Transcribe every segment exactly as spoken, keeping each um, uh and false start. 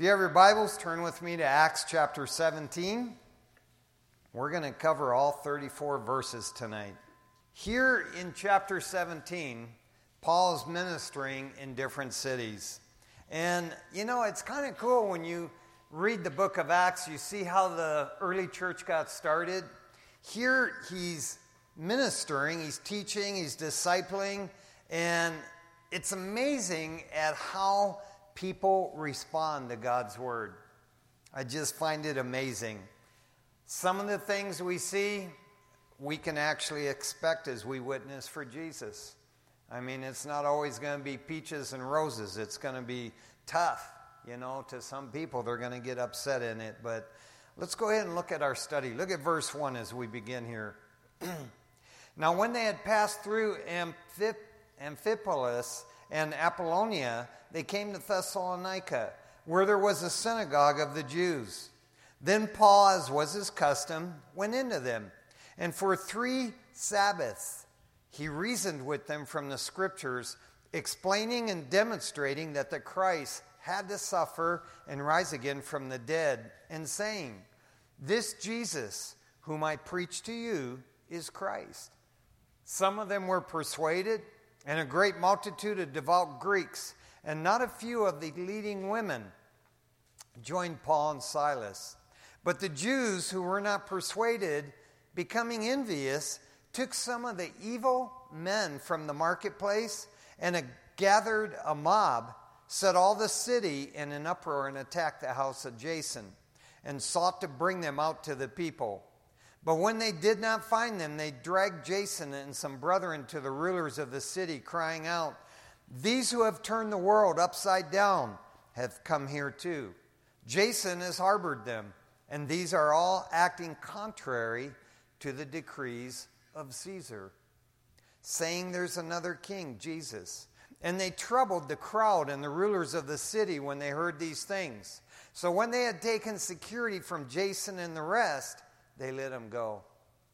If you have your Bibles, turn with me to Acts chapter seventeen. We're going to cover all thirty-four verses tonight. Here in chapter seventeen, Paul is ministering in different cities. And, you know, it's kind of cool when you read the book of Acts, you see how the early church got started. Here he's ministering, he's teaching, he's discipling, and it's amazing at how people respond to God's word. I just find it amazing. Some of the things we see, we can actually expect as we witness for Jesus. I mean, it's not always going to be peaches and roses. It's going to be tough, you know, to some people. They're going to get upset in it. But let's go ahead and look at our study. Look at verse one as we begin here. Now, when they had passed through Amphip- Amphipolis and Apollonia, they came to Thessalonica, where there was a synagogue of the Jews. Then Paul, as was his custom, went into them, and for three Sabbaths he reasoned with them from the Scriptures, explaining and demonstrating that the Christ had to suffer and rise again from the dead, and saying, "This Jesus, whom I preach to you, is Christ." Some of them were persuaded, and a great multitude of devout Greeks, and not a few of the leading women, joined Paul and Silas. But the Jews who were not persuaded, becoming envious, took some of the evil men from the marketplace, and a, gathered a mob, set all the city in an uproar, and attacked the house of Jason, and sought to bring them out to the people. But when they did not find them, they dragged Jason and some brethren to the rulers of the city, crying out, "These who have turned the world upside down have come here too. Jason has harbored them, and these are all acting contrary to the decrees of Caesar, saying there's another king, Jesus." And they troubled the crowd and the rulers of the city when they heard these things. So when they had taken security from Jason and the rest, they let him go.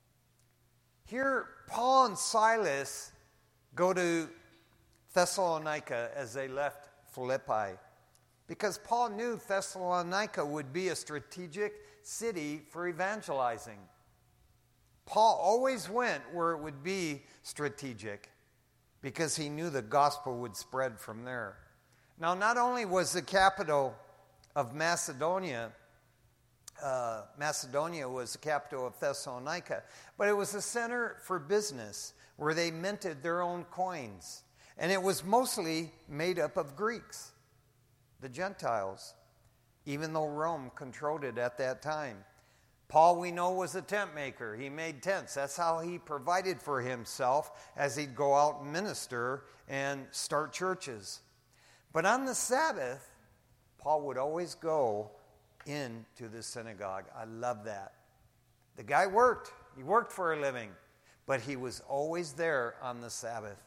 Here, Paul and Silas go to Thessalonica as they left Philippi, because Paul knew Thessalonica would be a strategic city for evangelizing. Paul always went where it would be strategic, because he knew the gospel would spread from there. Now, not only was the capital of Macedonia, uh, Macedonia was the capital of Thessalonica, but it was a center for business where they minted their own coins. And it was mostly made up of Greeks, the Gentiles, even though Rome controlled it at that time. Paul, we know, was a tent maker. He made tents. That's how he provided for himself as he'd go out and minister and start churches. But on the Sabbath, Paul would always go into the synagogue. I love that. The guy worked. He worked for a living, but he was always there on the Sabbath.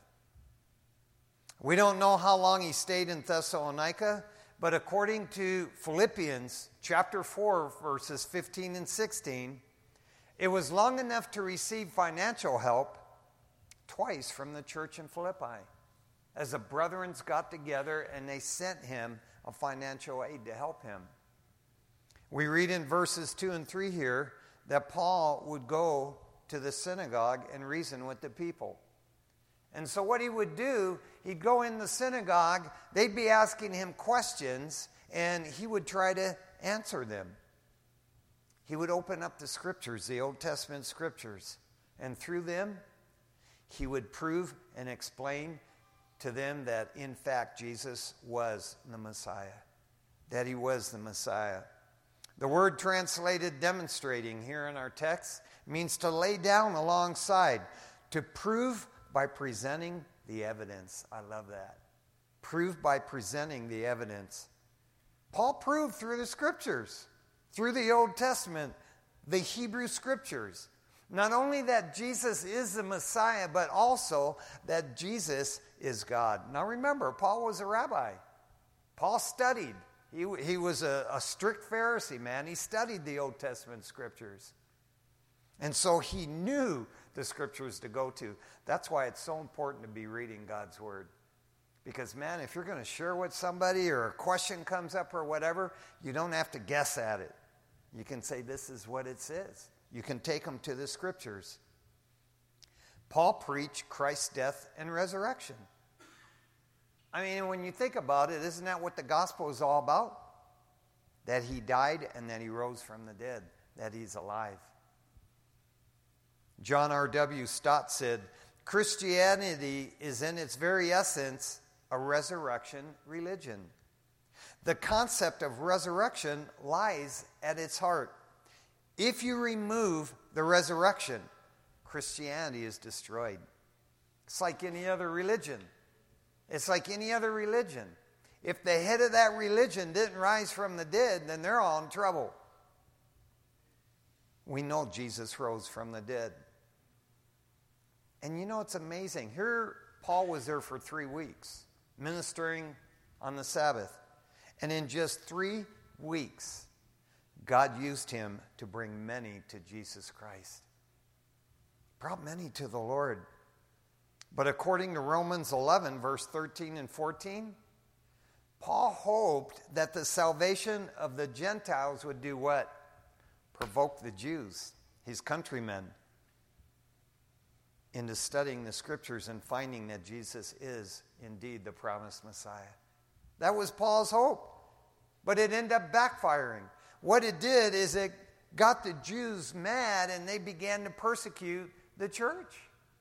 We don't know how long he stayed in Thessalonica, but according to Philippians chapter four, verses fifteen and sixteen, it was long enough to receive financial help twice from the church in Philippi, as the brethren got together and they sent him a financial aid to help him. We read in verses two and three here that Paul would go to the synagogue and reason with the people. And so what he would do, he'd go in the synagogue, they'd be asking him questions, and he would try to answer them. He would open up the scriptures, the Old Testament scriptures, and through them, he would prove and explain to them that, in fact, Jesus was the Messiah, that he was the Messiah. The word translated demonstrating here in our text means to lay down alongside, to prove by presenting the evidence. I love that. Prove by presenting the evidence. Paul proved through the scriptures, through the Old Testament, the Hebrew scriptures, not only that Jesus is the Messiah, but also that Jesus is God. Now remember, Paul was a rabbi. Paul studied. He, he was a, a strict Pharisee, man. He studied the Old Testament scriptures. And so he knew the scriptures to go to. That's why it's so important to be reading God's word. Because, man, if you're going to share with somebody or a question comes up or whatever, you don't have to guess at it. You can say, this is what it says. You can take them to the scriptures. Paul preached Christ's death and resurrection. I mean, when you think about it, isn't that what the gospel is all about? That he died and that he rose from the dead, that he's alive. John R W Stott said, Christianity is in its very essence a resurrection religion. The concept of resurrection lies at its heart. If you remove the resurrection, Christianity is destroyed. It's like any other religion. It's like any other religion. If the head of that religion didn't rise from the dead, then they're all in trouble. We know Jesus rose from the dead. And you know, it's amazing. Here, Paul was there for three weeks, ministering on the Sabbath. And in just three weeks, God used him to bring many to Jesus Christ. Brought many to the Lord. But according to Romans eleven, verse thirteen and fourteen, Paul hoped that the salvation of the Gentiles would do what? Provoke the Jews, his countrymen, into studying the scriptures and finding that Jesus is indeed the promised Messiah. That was Paul's hope. But it ended up backfiring. What it did is it got the Jews mad and they began to persecute the church.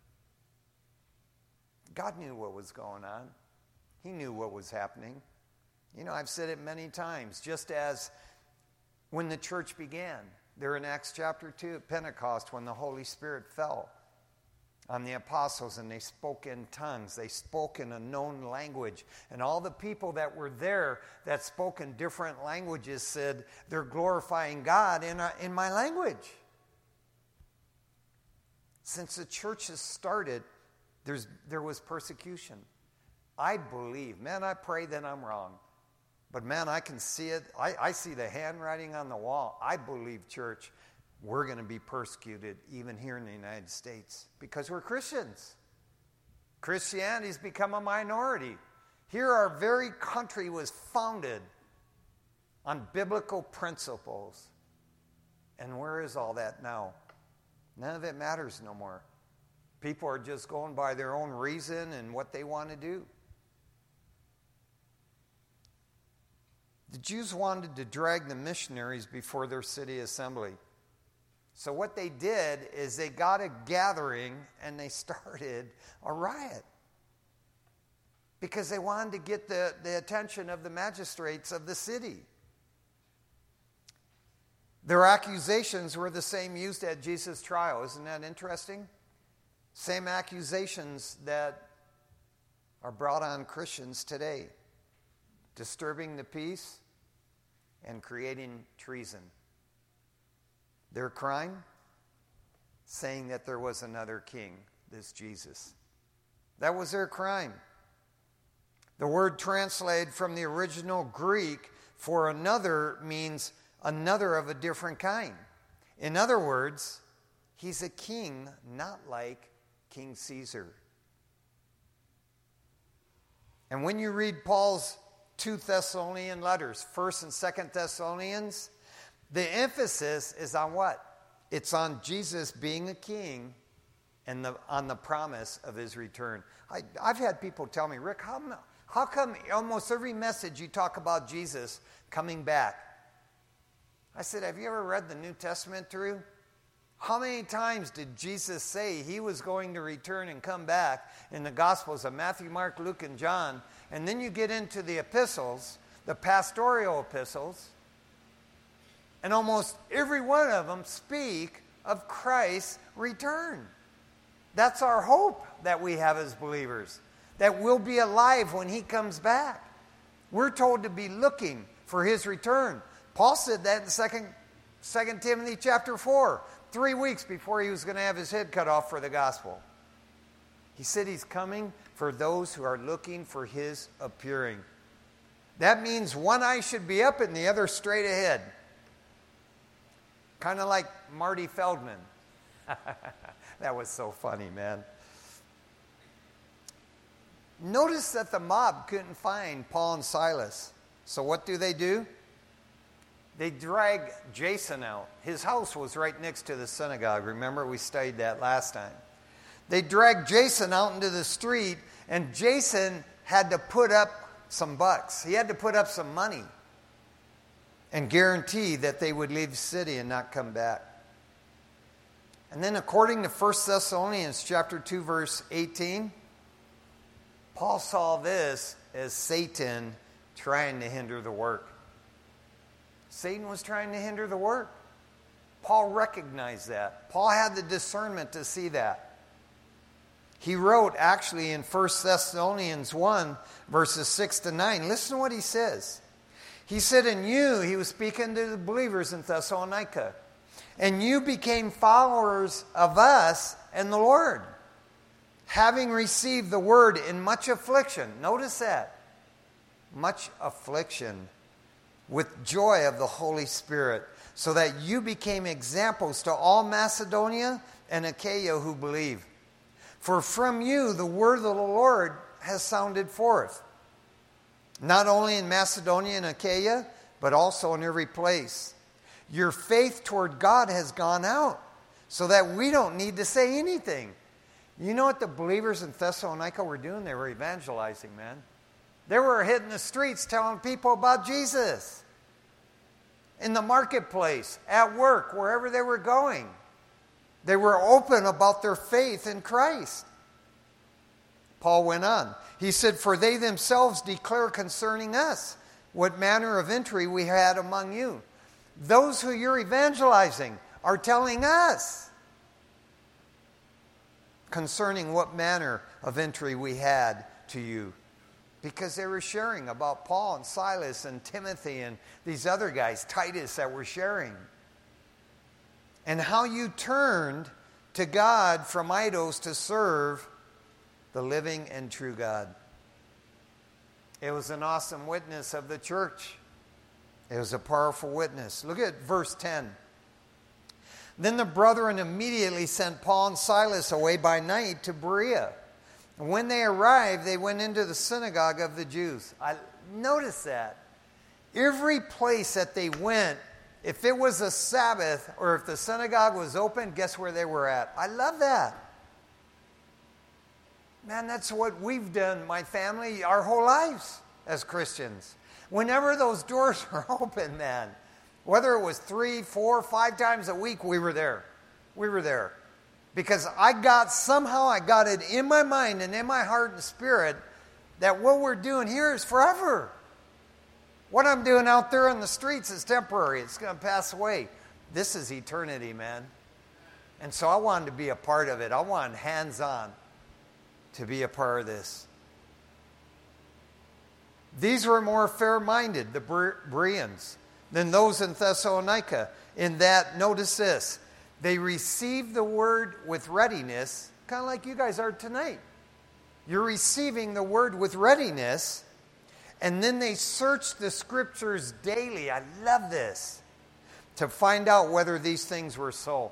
God knew what was going on. He knew what was happening. You know, I've said it many times, just as when the church began, there in Acts chapter two at Pentecost, when the Holy Spirit fell on the apostles and they spoke in tongues. They spoke in a known language. And all the people that were there that spoke in different languages said, they're glorifying God in, a, in my language. Since the church has started, there's, there was persecution. I believe, man, I pray that I'm wrong. But man, I can see it. I, I see the handwriting on the wall. I believe, church, we're going to be persecuted even here in the United States because we're Christians. Christianity's become a minority. Here our very country was founded on biblical principles. And where is all that now? None of it matters no more. People are just going by their own reason and what they want to do. The Jews wanted to drag the missionaries before their city assembly. So what they did is they got a gathering and they started a riot. Because they wanted to get the, the attention of the magistrates of the city. Their accusations were the same used at Jesus' trial. Isn't that interesting? Same accusations that are brought on Christians today. Disturbing the peace and creating treason. Their crime? Saying that there was another king, this Jesus. That was their crime. The word translated from the original Greek for another means another of a different kind. In other words, he's a king not like King Caesar. And when you read Paul's two Thessalonian letters, First and Second Thessalonians, the emphasis is on what? It's on Jesus being a king and the, on the promise of his return. I, I've had people tell me, Rick, how, how come almost every message you talk about Jesus coming back? I said, have you ever read the New Testament through? How many times did Jesus say he was going to return and come back in the Gospels of Matthew, Mark, Luke, and John? And then you get into the epistles, the pastoral epistles, and almost every one of them speak of Christ's return. That's our hope that we have as believers, that we'll be alive when he comes back. We're told to be looking for his return. Paul said that in Second Second Timothy chapter four, three weeks before he was going to have his head cut off for the gospel. He said he's coming for those who are looking for his appearing. That means one eye should be up and the other straight ahead. Kind of like Marty Feldman. That was so funny, man. Notice that the mob couldn't find Paul and Silas. So what do they do? They drag Jason out. His house was right next to the synagogue. Remember, we studied that last time. They dragged Jason out into the street, and Jason had to put up some bucks. He had to put up some money and guarantee that they would leave the city and not come back. And then according to First Thessalonians chapter two, verse eighteen, Paul saw this as Satan trying to hinder the work. Satan was trying to hinder the work. Paul recognized that. Paul had the discernment to see that. He wrote actually in First Thessalonians one, verses six to nine. Listen to what he says. He said, "And you," he was speaking to the believers in Thessalonica, "and you became followers of us and the Lord, having received the word in much affliction." Notice that. Much affliction with joy of the Holy Spirit, so that you became examples to all Macedonia and Achaia who believe. For from you the word of the Lord has sounded forth, not only in Macedonia and Achaia, but also in every place. Your faith toward God has gone out, so that we don't need to say anything. You know what the believers in Thessalonica were doing? They were evangelizing, man. They were hitting the streets telling people about Jesus. In the marketplace, at work, wherever they were going. They were open about their faith in Christ. Paul went on. He said, "For they themselves declare concerning us what manner of entry we had among you." Those who you're evangelizing are telling us concerning what manner of entry we had to you. Because they were sharing about Paul and Silas and Timothy and these other guys, Titus, that were sharing. And how you turned to God from idols to serve the living and true God. It was an awesome witness of the church. It was a powerful witness. Look at verse ten. Then the brethren immediately sent Paul and Silas away by night to Berea. And when they arrived, they went into the synagogue of the Jews. I noticed that. Every place that they went, if it was a Sabbath or if the synagogue was open, guess where they were at? I love that. Man, that's what we've done, my family, our whole lives as Christians. Whenever those doors were open, man, whether it was three, four, five times a week, we were there. We were there. Because I got, somehow I got it in my mind and in my heart and spirit that what we're doing here is forever. What I'm doing out there in the streets is temporary. It's going to pass away. This is eternity, man. And so I wanted to be a part of it. I wanted hands-on to be a part of this. These were more fair-minded, the Bereans, than those in Thessalonica, in that, notice this, they received the word with readiness, kind of like you guys are tonight. You're receiving the word with readiness, and then they searched the scriptures daily. I love this. To find out whether these things were so.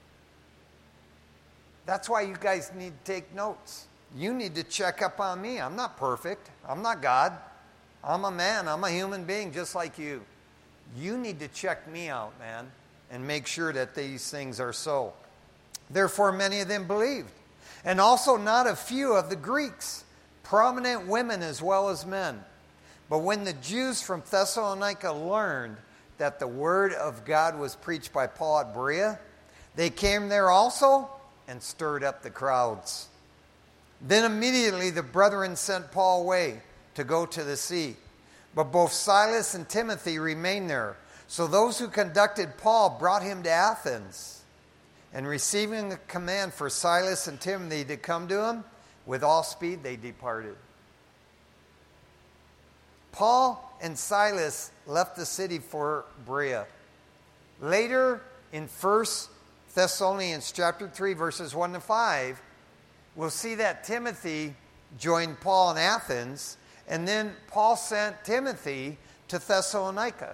That's why you guys need to take notes. You need to check up on me. I'm not perfect. I'm not God. I'm a man. I'm a human being just like you. You need to check me out, man, and make sure that these things are so. Therefore, many of them believed. And also not a few of the Greeks, prominent women as well as men. But when the Jews from Thessalonica learned that the word of God was preached by Paul at Berea, they came there also and stirred up the crowds. Then immediately the brethren sent Paul away to go to the sea. But both Silas and Timothy remained there. So those who conducted Paul brought him to Athens. And receiving the command for Silas and Timothy to come to him, with all speed they departed. Paul and Silas left the city for Berea. Later in First Thessalonians chapter three, verses one to five, we'll see that Timothy joined Paul in Athens, and then Paul sent Timothy to Thessalonica.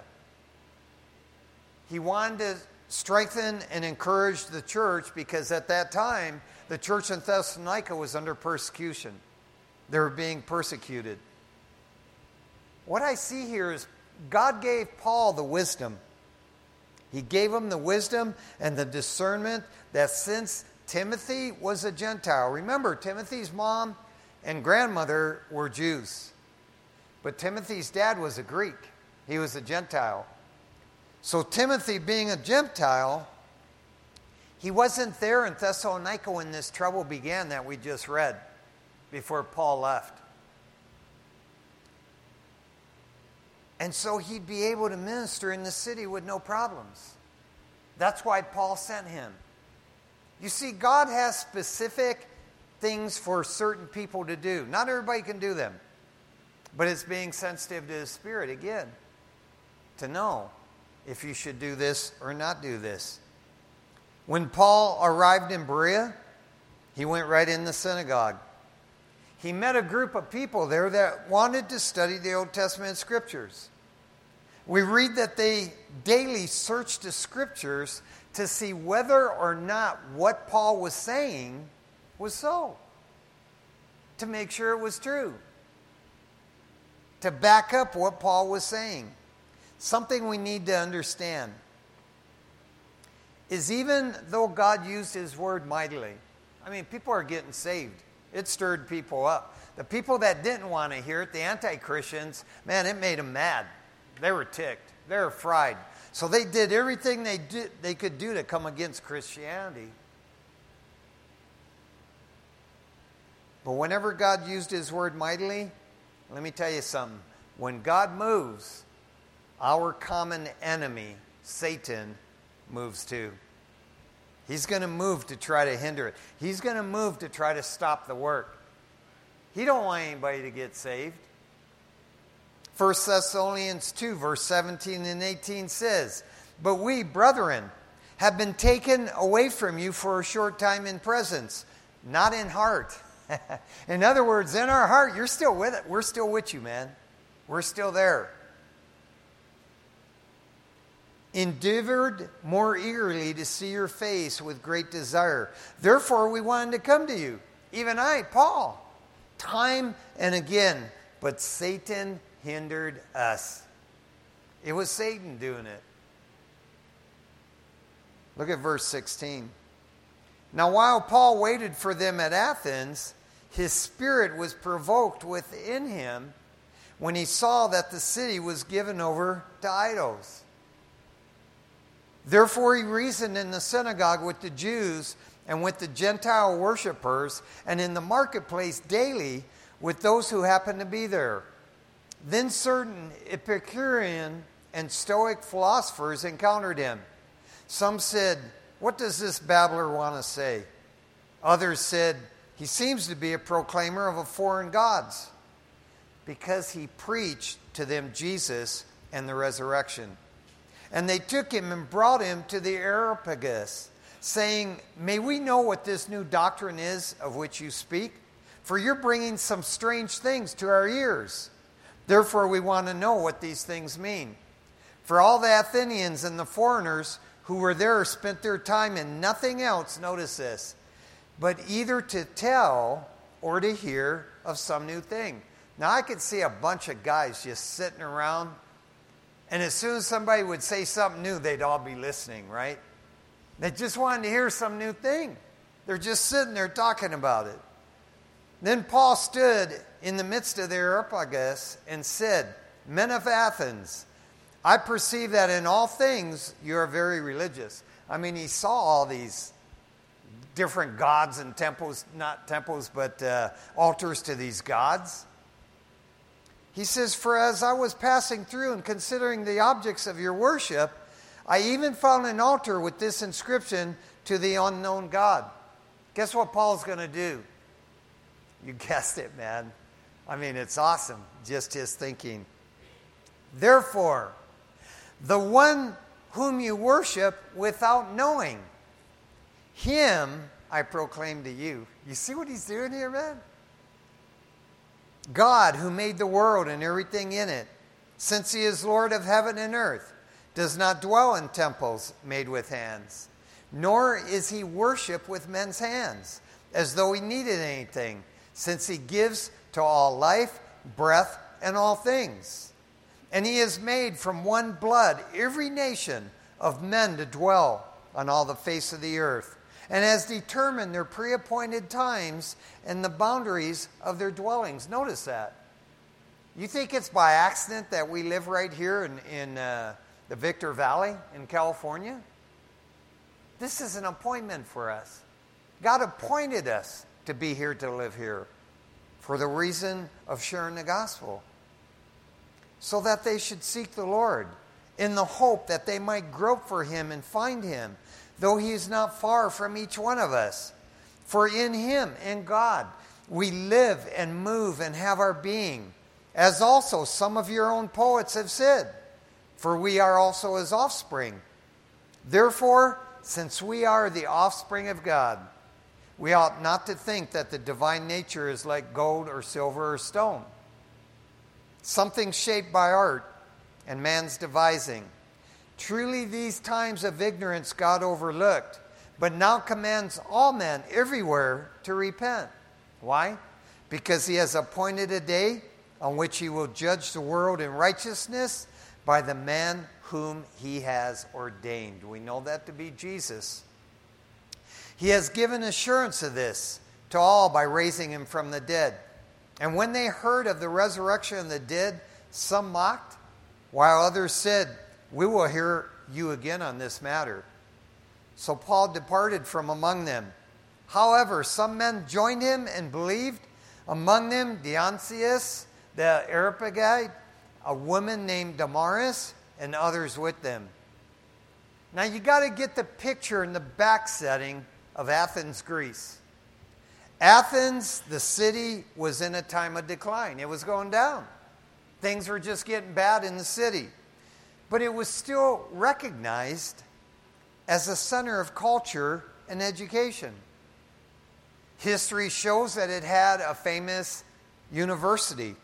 He wanted to strengthen and encourage the church because at that time, the church in Thessalonica was under persecution. They were being persecuted. What I see here is God gave Paul the wisdom. He gave him the wisdom and the discernment that since Timothy was a Gentile, remember, Timothy's mom and grandmother were Jews. But Timothy's dad was a Greek. He was a Gentile. So Timothy, being a Gentile, he wasn't there in Thessalonica when this trouble began that we just read before Paul left. And so he'd be able to minister in the city with no problems. That's why Paul sent him. You see, God has specific things for certain people to do. Not everybody can do them. But it's being sensitive to His Spirit, again, to know if you should do this or not do this. When Paul arrived in Berea, he went right in the synagogue. He met a group of people there that wanted to study the Old Testament Scriptures. We read that they daily searched the Scriptures to see whether or not what Paul was saying was so. To make sure it was true. To back up what Paul was saying. Something we need to understand is even though God used His word mightily, I mean, people are getting saved. It stirred people up. The people that didn't want to hear it, the anti-Christians, man, it made them mad. They were ticked. They were fried. So they did everything they did, they could do to come against Christianity. But whenever God used His word mightily, let me tell you something. When God moves, our common enemy, Satan, moves too. He's going to move to try to hinder it. He's going to move to try to stop the work. He don't want anybody to get saved. First Thessalonians two, verse seventeen and eighteen says, "But we, brethren, have been taken away from you for a short time in presence, not in heart." In other words, in our heart, you're still with it. We're still with you, man. We're still there. "Endeavored more eagerly to see your face with great desire. Therefore, we wanted to come to you, even I, Paul, time and again. But Satan hindered us." It was Satan doing it. Look at verse sixteen. "Now while Paul waited for them at Athens, his spirit was provoked within him when he saw that the city was given over to idols. Therefore he reasoned in the synagogue with the Jews and with the Gentile worshippers, and in the marketplace daily with those who happened to be there. Then certain Epicurean and Stoic philosophers encountered him. Some said, 'What does this babbler want to say?' Others said, 'He seems to be a proclaimer of a foreign gods,' because he preached to them Jesus and the resurrection. And they took him and brought him to the Areopagus, saying, 'May we know what this new doctrine is of which you speak? For you're bringing some strange things to our ears. Therefore we want to know what these things mean.' For all the Athenians and the foreigners who were there spent their time in nothing else," notice this, "but either to tell or to hear of some new thing." Now I could see a bunch of guys just sitting around, and as soon as somebody would say something new, they'd all be listening, right? They just wanted to hear some new thing. They're just sitting there talking about it. Then Paul stood in the midst of the Areopagus and said, "Men of Athens, I perceive that in all things you are very religious." I mean, he saw all these different gods and temples, not temples, but uh, altars to these gods. He says, "For as I was passing through and considering the objects of your worship, I even found an altar with this inscription, 'To the unknown God.'" Guess what Paul's going to do? You guessed it, man. I mean, it's awesome, just his thinking. "Therefore, the one whom you worship without knowing, him I proclaim to you." You see what he's doing here, man? "God, who made the world and everything in it, since he is Lord of heaven and earth, does not dwell in temples made with hands, nor is he worshipped with men's hands, as though he needed anything, since he gives to all life, breath, and all things. And he has made from one blood every nation of men to dwell on all the face of the earth, and has determined their pre-appointed times and the boundaries of their dwellings. Notice that. You think it's by accident that we live right here in, in uh, the Victor Valley in California? This is an appointment for us. God appointed us to be here, to live here, for the reason of sharing the gospel, so that they should seek the Lord in the hope that they might grope for him and find him, though he is not far from each one of us. For in him, in God, we live and move and have our being, as also some of your own poets have said, for we are also his offspring. Therefore, since we are the offspring of God, we ought not to think that the divine nature is like gold or silver or stone, something shaped by art and man's devising. Truly these times of ignorance God overlooked, but now commands all men everywhere to repent. Why? Because he has appointed a day on which he will judge the world in righteousness by the man whom he has ordained. We know that to be Jesus. He has given assurance of this to all by raising him from the dead. And when they heard of the resurrection of the dead, some mocked, while others said, we will hear you again on this matter. So Paul departed from among them. However, some men joined him and believed, among them Dionysius the Areopagite, a woman named Damaris, and others with them. Now you got to get the picture in the back setting of Athens, Greece. Athens, the city, was in a time of decline. It was going down. Things were just getting bad in the city. But it was still recognized as a center of culture and education. History shows that it had a famous university.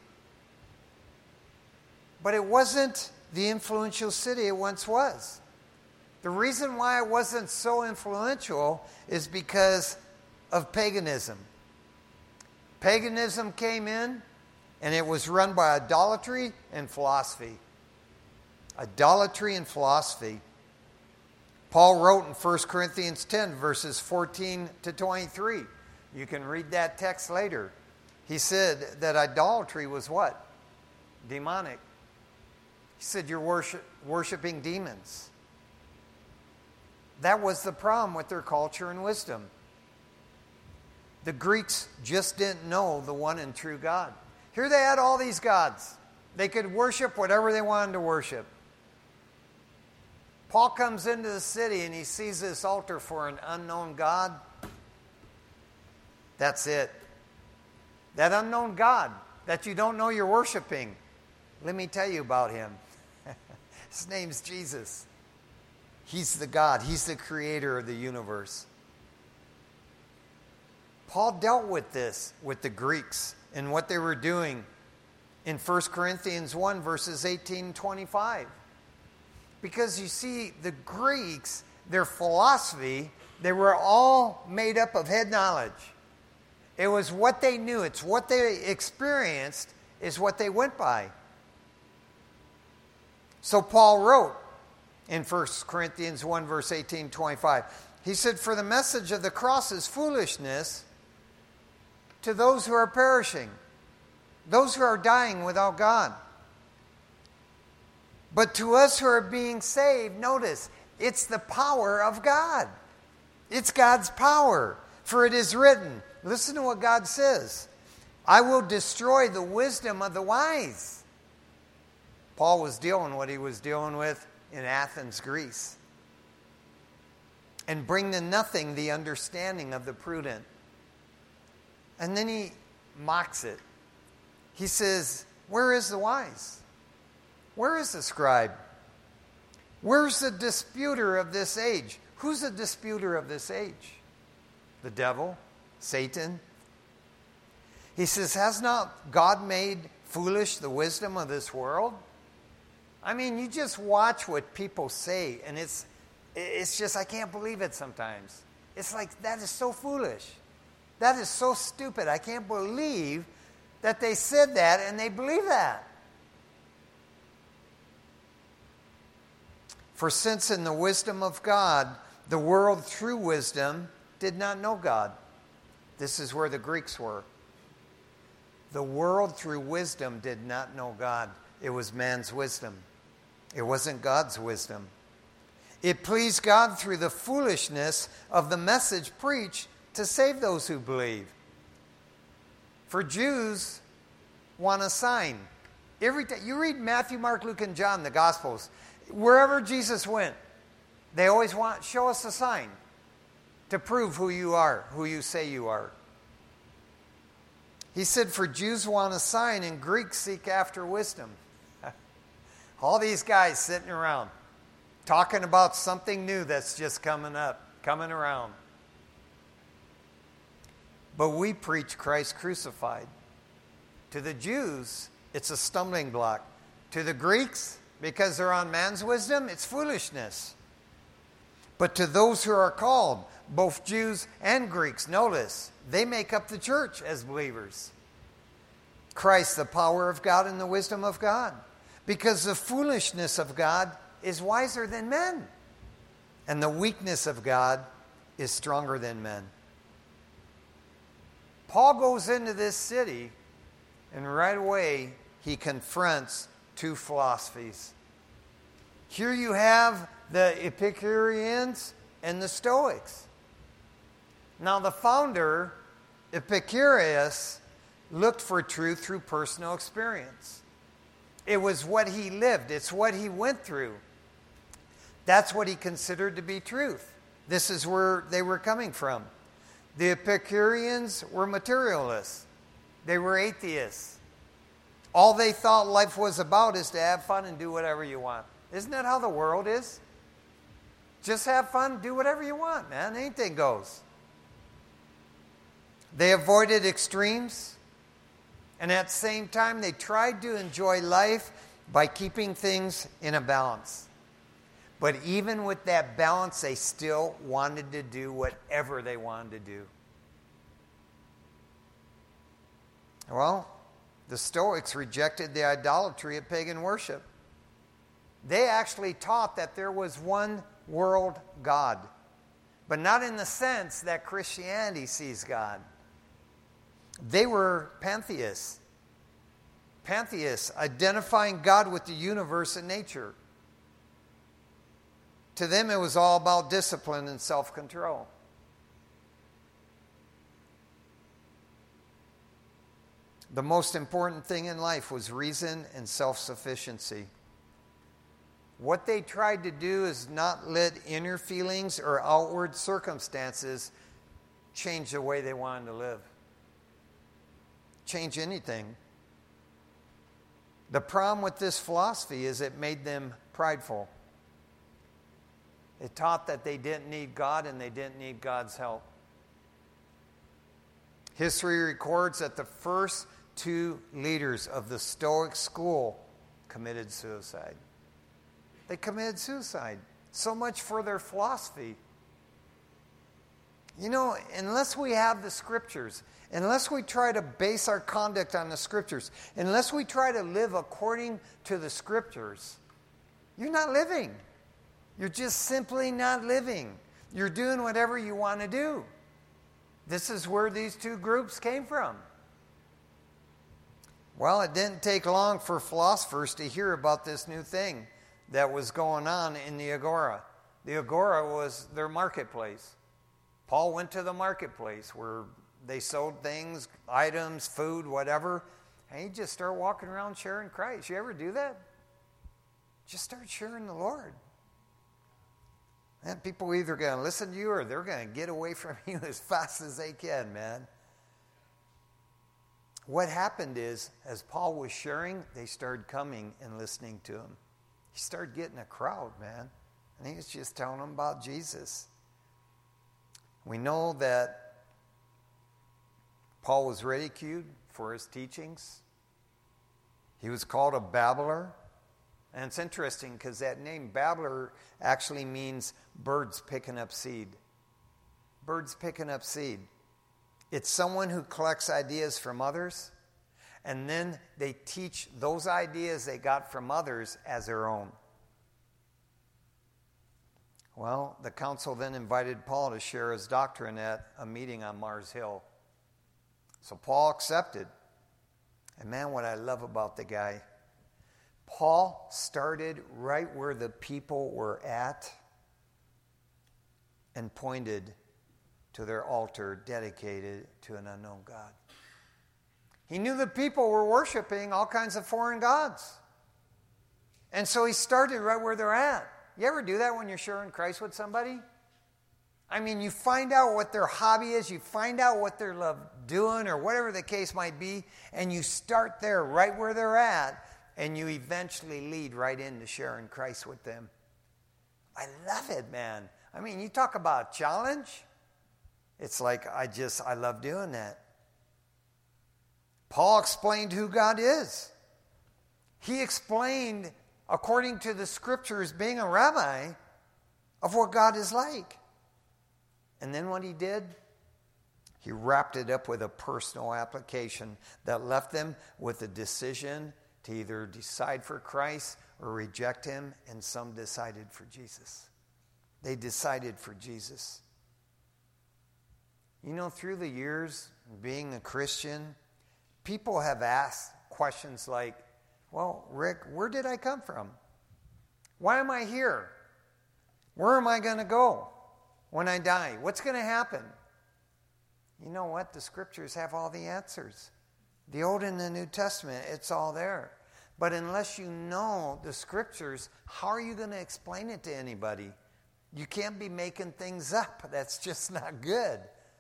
But it wasn't the influential city it once was. The reason why it wasn't so influential is because of paganism. Paganism came in, and it was run by idolatry and philosophy. Idolatry and philosophy. Paul wrote in First Corinthians ten, verses fourteen to twenty-three. You can read that text later. He said that idolatry was what? Demonic. He said you're worship, worshiping demons. That was the problem with their culture and wisdom. The Greeks just didn't know the one and true God. Here they had all these gods. They could worship whatever they wanted to worship. Paul comes into the city and he sees this altar for an unknown God. That's it. That unknown God that you don't know you're worshiping. Let me tell you about him. His name's Jesus. He's the God. He's the creator of the universe. Paul dealt with this with the Greeks and what they were doing in First Corinthians one, verses eighteen and twenty-five. Because you see, the Greeks, their philosophy, they were all made up of head knowledge. It was what they knew. It's what they experienced is what they went by. So Paul wrote in First Corinthians one, verse eighteen, twenty-five. He said, for the message of the cross is foolishness to those who are perishing, those who are dying without God. But to us who are being saved, notice, it's the power of God. It's God's power. For it is written, listen to what God says, I will destroy the wisdom of the wise. Paul was dealing what he was dealing with in Athens, Greece. And bring to nothing the understanding of the prudent. And then he mocks it. He says, where is the wise? Where is the scribe? Where's the disputer of this age? Who's the disputer of this age? The devil? Satan? He says, has not God made foolish the wisdom of this world? I mean, you just watch what people say, and it's it's just, I can't believe it sometimes. It's like, that is so foolish. That is so stupid. I can't believe that they said that and they believe that. For since in the wisdom of God, the world through wisdom did not know God. This is where the Greeks were. The world through wisdom did not know God. It was man's wisdom. It wasn't God's wisdom. It pleased God through the foolishness of the message preached to save those who believe. For Jews want a sign. Every time you read Matthew, Mark, Luke, and John, the Gospels, wherever Jesus went, they always want, show us a sign to prove who you are, who you say you are. He said, for Jews want a sign and Greeks seek after wisdom. All these guys sitting around talking about something new that's just coming up, coming around. But we preach Christ crucified. To the Jews, it's a stumbling block. To the Greeks, because they're on man's wisdom, it's foolishness. But to those who are called, both Jews and Greeks, notice, they make up the church as believers. Christ, the power of God and the wisdom of God. Because the foolishness of God is wiser than men. And the weakness of God is stronger than men. Paul goes into this city, and right away he confronts two philosophies. Here you have the Epicureans and the Stoics. Now the founder, Epicurus, looked for truth through personal experience. It was what he lived. It's what he went through. That's what he considered to be truth. This is where they were coming from. The Epicureans were materialists. They were atheists. All they thought life was about is to have fun and do whatever you want. Isn't that how the world is? Just have fun, do whatever you want, man. Anything goes. They avoided extremes, and at the same time, they tried to enjoy life by keeping things in a balance. But even with that balance, they still wanted to do whatever they wanted to do. Well, the Stoics rejected the idolatry of pagan worship. They actually taught that there was one world God, but not in the sense that Christianity sees God. They were pantheists. Pantheists, identifying God with the universe and nature. To them, it was all about discipline and self-control. The most important thing in life was reason and self-sufficiency. What they tried to do is not let inner feelings or outward circumstances change the way they wanted to live. Change anything. The problem with this philosophy is it made them prideful. It taught that they didn't need God and they didn't need God's help. History records that the first two leaders of the Stoic school committed suicide. They committed suicide. So much for their philosophy. You know, unless we have the Scriptures, unless we try to base our conduct on the Scriptures, unless we try to live according to the Scriptures, you're not living. You're just simply not living. You're doing whatever you want to do. This is where these two groups came from. Well, it didn't take long for philosophers to hear about this new thing that was going on in the Agora. The Agora was their marketplace. Paul went to the marketplace where they sold things, items, food, whatever, and he just started walking around sharing Christ. You ever do that? Just start sharing the Lord. And people are either going to listen to you or they're going to get away from you as fast as they can, man. What happened is, as Paul was sharing, they started coming and listening to him. He started getting a crowd, man. And he was just telling them about Jesus. We know that Paul was ridiculed for his teachings. He was called a babbler. And it's interesting because that name, babbler, actually means birds picking up seed. Birds picking up seed. It's someone who collects ideas from others And then they teach those ideas they got from others as their own. Well, the council then invited Paul to share his doctrine at a meeting on Mars Hill. So Paul accepted. And man, what I love about the guy, Paul started right where the people were at and pointed to their altar dedicated to an unknown God. He knew the people were worshiping all kinds of foreign gods. And so he started right where they're at. You ever do that when you're sharing Christ with somebody? I mean, you find out what their hobby is, you find out what they love doing or whatever the case might be, and you start there right where they're at, and you eventually lead right into sharing Christ with them. I love it, man. I mean, you talk about challenge. It's like, I just, I love doing that. Paul explained who God is. He explained, according to the scriptures, being a rabbi, of what God is like. And then what he did, he wrapped it up with a personal application that left them with a decision to either decide for Christ or reject him, and some decided for Jesus. They decided for Jesus. You know, through the years, being a Christian, people have asked questions like, well, Rick, where did I come from? Why am I here? Where am I going to go when I die? What's going to happen? You know what? The scriptures have all the answers. The Old and the New Testament, it's all there. But unless you know the scriptures, how are you going to explain it to anybody? You can't be making things up. That's just not good.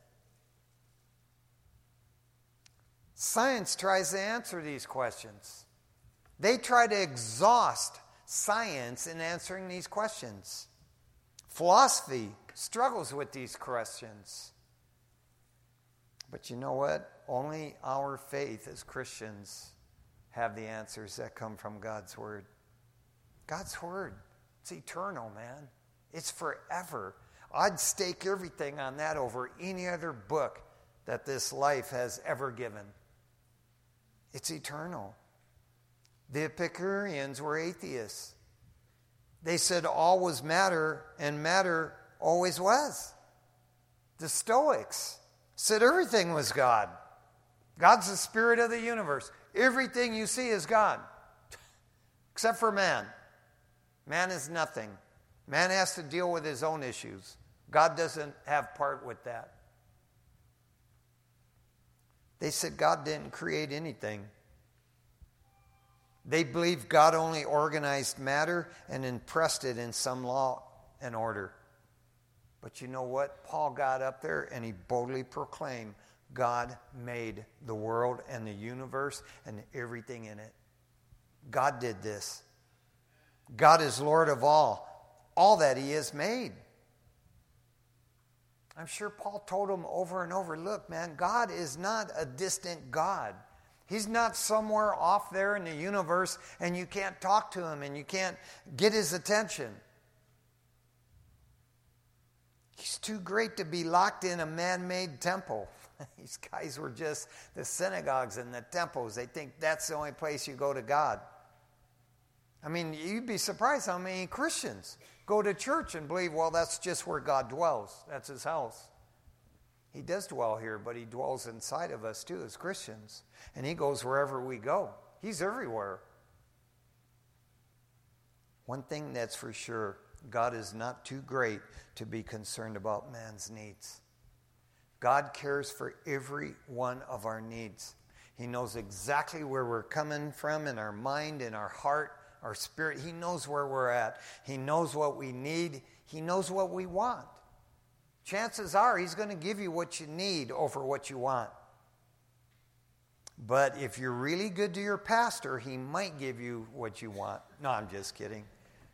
Science tries to answer these questions. They try to exhaust science in answering these questions. Philosophy struggles with these questions. But you know what? Only our faith as Christians have the answers that come from God's Word. God's Word, it's eternal, man. It's forever. I'd stake everything on that over any other book that this life has ever given. It's eternal. The Epicureans were atheists. They said all was matter, and matter always was. The Stoics said everything was God. God's the spirit of the universe. Everything you see is God, except for man. Man is nothing. Man has to deal with his own issues. God doesn't have part with that. They said God didn't create anything. They believed God only organized matter and impressed it in some law and order. But you know what? Paul got up there and he boldly proclaimed, God made the world and the universe and everything in it. God did this. God is Lord of all. All that he has made. I'm sure Paul told him over and over, look, man, God is not a distant God. He's not somewhere off there in the universe and you can't talk to him and you can't get his attention. He's too great to be locked in a man-made temple. These guys were just the synagogues and the temples. They think that's the only place you go to God. I mean, you'd be surprised how many Christians go to church and believe, well, that's just where God dwells. That's his house. He does dwell here, but he dwells inside of us too as Christians. And he goes wherever we go. He's everywhere. One thing that's for sure, God is not too great to be concerned about man's needs. God cares for every one of our needs. He knows exactly where we're coming from in our mind, in our heart, our spirit. He knows where we're at. He knows what we need. He knows what we want. Chances are he's going to give you what you need over what you want. But if you're really good to your pastor, he might give you what you want. No, I'm just kidding.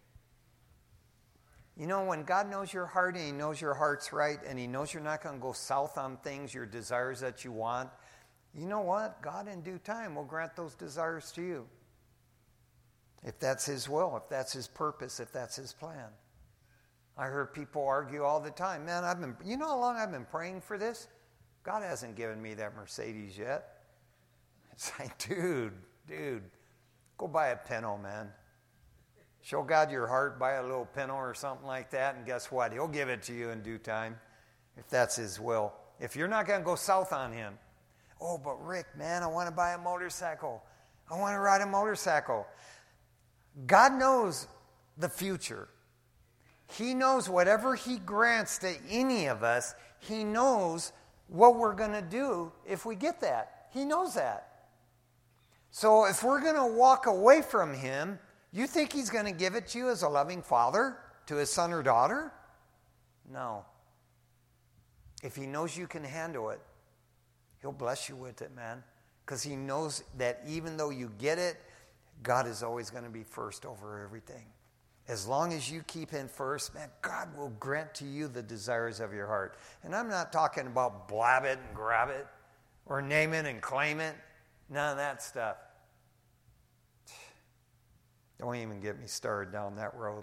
You know, when God knows your heart and he knows your heart's right and he knows you're not going to go south on things, your desires that you want, you know what? God in due time will grant those desires to you. If that's his will, if that's his purpose, if that's his plan. I heard people argue all the time. Man, I've been, you know how long I've been praying for this? God hasn't given me that Mercedes yet. It's like, dude, dude, go buy a Pinto, man. Show God your heart, buy a little Pinto or something like that, and guess what? He'll give it to you in due time, if that's his will. If you're not going to go south on him. Oh, but Rick, man, I want to buy a motorcycle. I want to ride a motorcycle. God knows the future. He knows whatever he grants to any of us, he knows what we're going to do if we get that. He knows that. So if we're going to walk away from him, you think he's going to give it to you as a loving father to his son or daughter? No. If he knows you can handle it, he'll bless you with it, man. Because he knows that even though you get it, God is always going to be first over everything. As long as you keep him first, man, God will grant to you the desires of your heart. And I'm not talking about blab it and grab it or name it and claim it. None of that stuff. Don't even get me started down that road.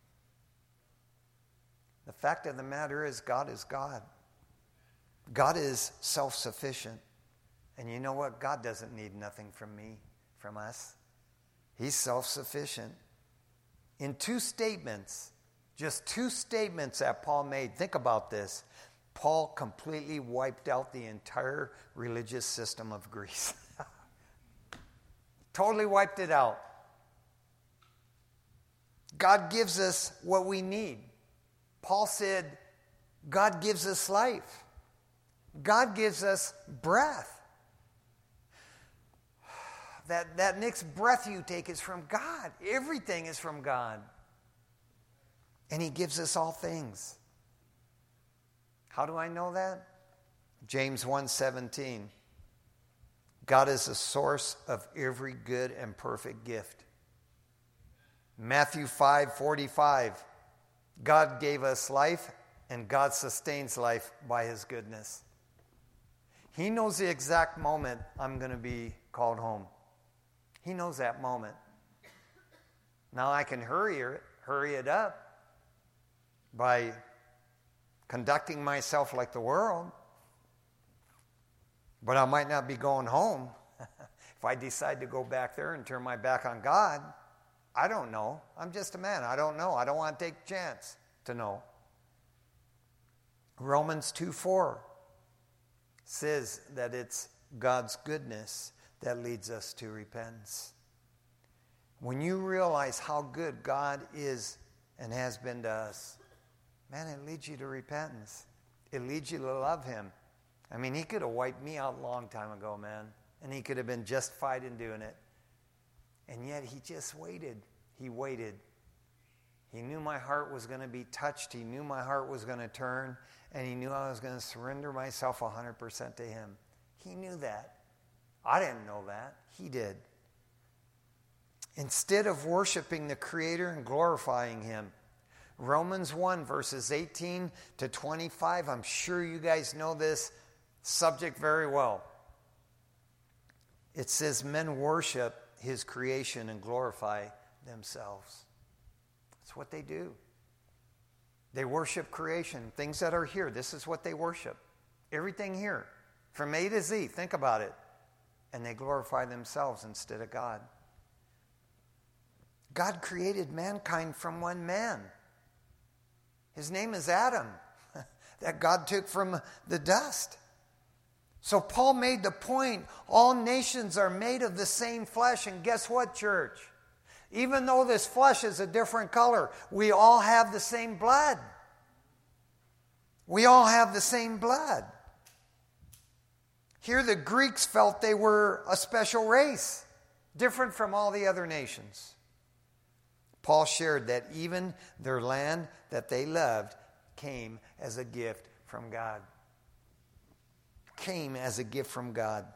The fact of the matter is, God is God. God is self-sufficient. And you know what? God doesn't need nothing from me, from us. He's self-sufficient. In two statements, just two statements that Paul made, think about this. Paul completely wiped out the entire religious system of Greece. Totally wiped it out. God gives us what we need. Paul said, God gives us life. God gives us breath. That, that next breath you take is from God. Everything is from God. And he gives us all things. How do I know that? James one seventeen. God is the source of every good and perfect gift. Matthew five forty-five. God gave us life, and God sustains life by his goodness. He knows the exact moment I'm going to be called home. He knows that moment. Now I can hurry it, hurry it up by conducting myself like the world. But I might not be going home. If I decide to go back there and turn my back on God, I don't know. I'm just a man. I don't know. I don't want to take a chance to know. Romans two four says that it's God's goodness that leads us to repentance. When you realize how good God is and has been to us, man, it leads you to repentance. It leads you to love him. I mean, he could have wiped me out a long time ago, man. And he could have been justified in doing it. And yet he just waited. He waited. He knew my heart was going to be touched. He knew my heart was going to turn. And he knew I was going to surrender myself one hundred percent to him. He knew that. I didn't know that. He did. Instead of worshiping the Creator and glorifying him, Romans one, verses eighteen to twenty-five, I'm sure you guys know this subject very well. It says men worship his creation and glorify themselves. That's what they do. They worship creation, things that are here. This is what they worship. Everything here, from A to Z, think about it. And they glorify themselves instead of God. God created mankind from one man. His name is Adam, that God took from the dust. So Paul made the point, all nations are made of the same flesh. And guess what, church? Even though this flesh is a different color, we all have the same blood. We all have the same blood. Here the Greeks felt they were a special race, different from all the other nations. Paul shared that even their land that they loved came as a gift from God. Came as a gift from God.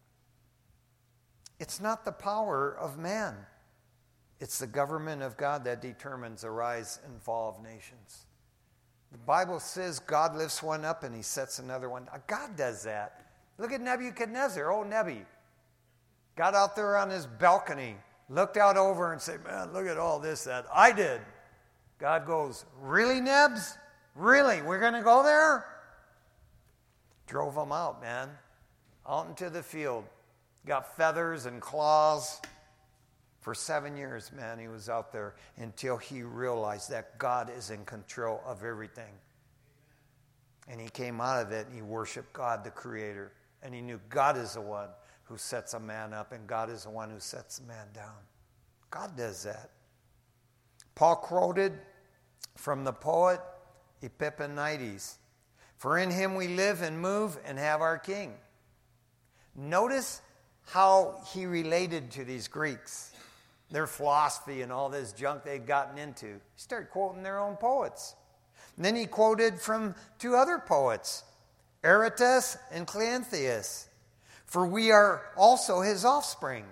It's not the power of man. It's the government of God that determines the rise and fall of nations. The Bible says God lifts one up and he sets another one. God does that. Look at Nebuchadnezzar, old Nebi. Got out there on his balcony, looked out over and said, man, look at all this that I did. God goes, really, Nebs? Really? We're going to go there? Drove him out, man. Out into the field. got feathers and claws. For seven years, man, he was out there until he realized that God is in control of everything. And he came out of it and he worshiped God, the Creator. And he knew God is the one who sets a man up and God is the one who sets a man down. God does that. Paul quoted from the poet Epimenides, "For in him we live and move and have our king." Notice how he related to these Greeks. Their philosophy and all this junk they'd gotten into. He started quoting their own poets. And then he quoted from two other poets, Aratus and Cleanthes. "For we are also his offspring."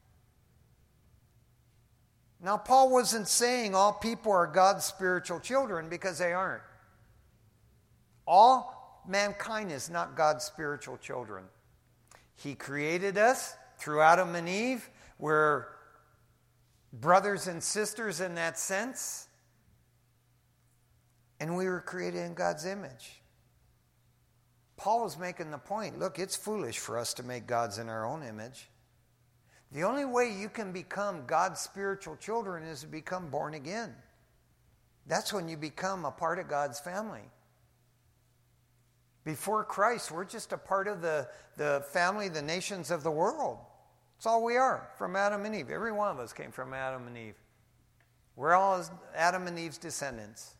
Now, Paul wasn't saying all people are God's spiritual children, because they aren't. All mankind is not God's spiritual children. He created us through Adam and Eve. We're brothers and sisters in that sense. And we were created in God's image. Paul was making the point, look, it's foolish for us to make gods in our own image. The only way you can become God's spiritual children is to become born again. That's when you become a part of God's family. Before Christ, we're just a part of the, the family, the nations of the world. That's all we are, from Adam and Eve. Every one of us came from Adam and Eve. We're all Adam and Eve's descendants.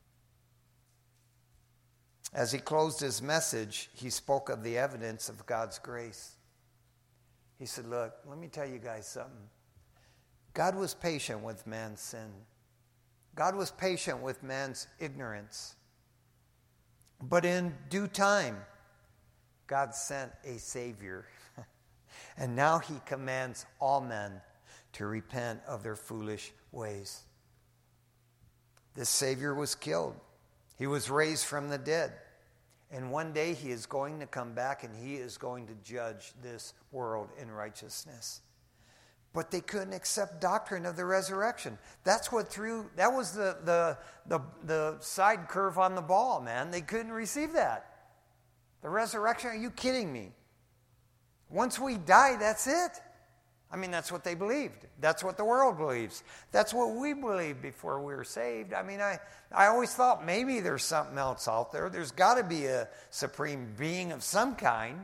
As he closed his message, he spoke of the evidence of God's grace. He said, look, let me tell you guys something. God was patient with man's sin. God was patient with man's ignorance. But in due time, God sent a Savior. And now he commands all men to repent of their foolish ways. This Savior was killed. He was raised from the dead. And one day he is going to come back and he is going to judge this world in righteousness. But they couldn't accept doctrine of the resurrection. That's what threw, that was the, the, the, the side curve on the ball, man. They couldn't receive that. The resurrection, are you kidding me? Once we die, that's it. I mean, that's what they believed. That's what the world believes. That's what we believed before we were saved. I mean, I, I always thought maybe there's something else out there. There's got to be a supreme being of some kind.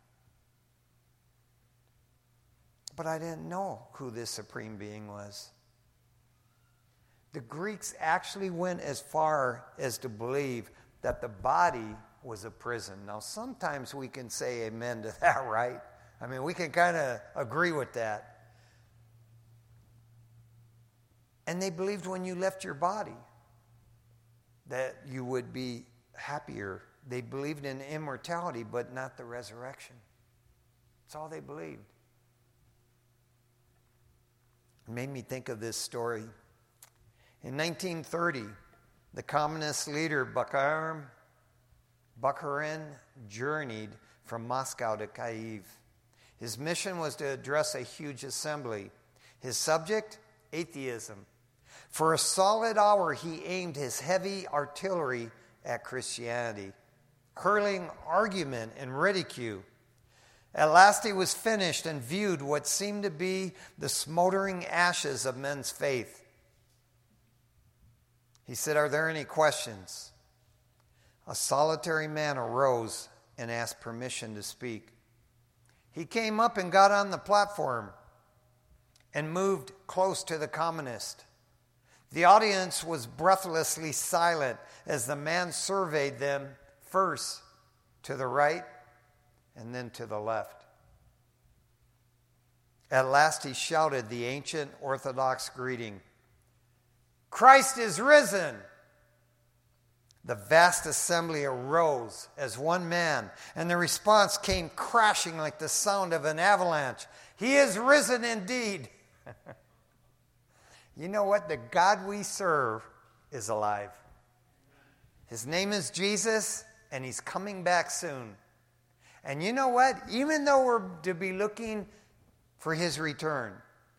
But I didn't know who this supreme being was. The Greeks actually went as far as to believe that the body was a prison. Now, sometimes we can say amen to that, right? I mean, we can kind of agree with that. And they believed when you left your body that you would be happier. They believed in immortality, but not the resurrection. That's all they believed. It made me think of this story. In nineteen thirty, the communist leader Bukharin, Bukharin journeyed from Moscow to Kyiv. His mission was to address a huge assembly. His subject, atheism. For a solid hour, he aimed his heavy artillery at Christianity, hurling argument and ridicule. At last he was finished and viewed what seemed to be the smoldering ashes of men's faith. He said, "Are there any questions?" A solitary man arose and asked permission to speak. He came up and got on the platform and moved close to the communist. The audience was breathlessly silent as the man surveyed them first to the right and then to the left. At last he shouted the ancient Orthodox greeting, "Christ is risen!" The vast assembly arose as one man, and the response came crashing like the sound of an avalanche. "He is risen indeed." You know what? The God we serve is alive. His name is Jesus, and he's coming back soon. And you know what? Even though we're to be looking for his return,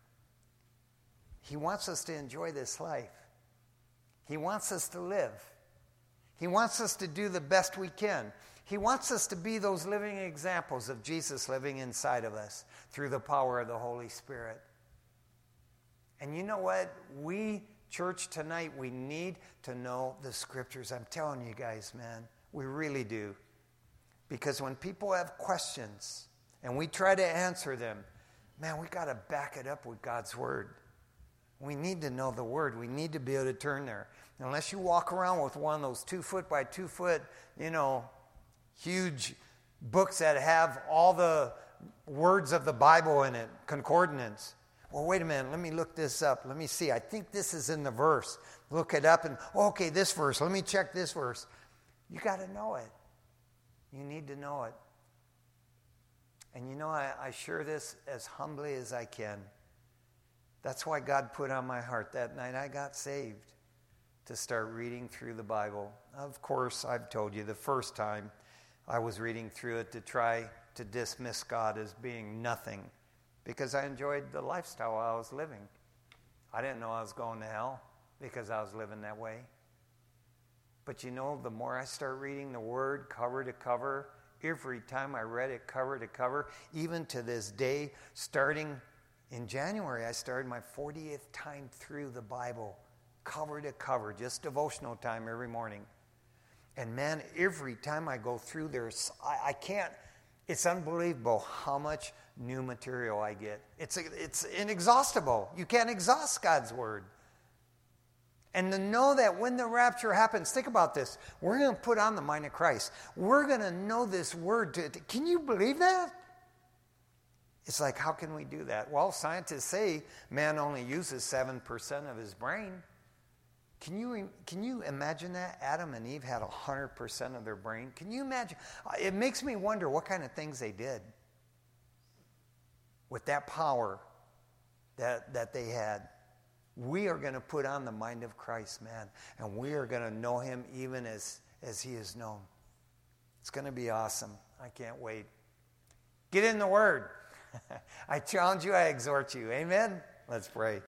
he wants us to enjoy this life. He wants us to live. He wants us to do the best we can. He wants us to be those living examples of Jesus living inside of us through the power of the Holy Spirit. And you know what? We, church tonight, we need to know the Scriptures. I'm telling you guys, man, we really do. Because when people have questions and we try to answer them, man, we got to back it up with God's Word. We need to know the Word. We need to be able to turn there. Unless you walk around with one of those two foot by two foot, you know, huge books that have all the words of the Bible in it, concordance. Well, wait a minute, let me look this up. Let me see. I think this is in the verse. Look it up and, oh, okay, this verse. Let me check this verse. You got to know it. You need to know it. And you know, I, I share this as humbly as I can. That's why God put on my heart that night I got saved, to start reading through the Bible. Of course, I've told you the first time I was reading through it to try to dismiss God as being nothing, because I enjoyed the lifestyle I was living. I didn't know I was going to hell because I was living that way. But you know, the more I start reading the Word cover to cover, every time I read it cover to cover, even to this day, starting in January, I started my fortieth time through the Bible, cover to cover, just devotional time every morning. And man, every time I go through there, I, I can't, it's unbelievable how much new material I get. It's, it's inexhaustible. You can't exhaust God's Word. And to know that when the rapture happens, think about this. We're going to put on the mind of Christ. We're going to know this Word. To, to, can you believe that? It's like, how can we do that? Well, scientists say man only uses seven percent of his brain. Can you, can you imagine that? Adam and Eve had one hundred percent of their brain. Can you imagine? It makes me wonder what kind of things they did with that power that, that they had. We are going to put on the mind of Christ, man, and we are going to know Him even as, as He is known. It's going to be awesome. I can't wait. Get in the Word. I challenge you, I exhort you. Amen? Let's pray.